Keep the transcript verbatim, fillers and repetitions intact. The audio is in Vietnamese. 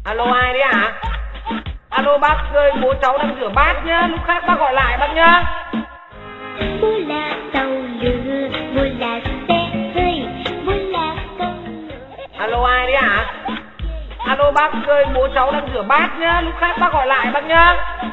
Alo ai đấy hả? Alo bác ơi, bố cháu đang rửa bát nhá, lúc khác bác gọi lại bác nhá. Bố là tàu lửa, bố là xe hơi, bố là con ngựa. Alo ai đấy hả? Alo bác ơi, bố cháu đang rửa bát nhá, lúc khác bác gọi lại bác nhá.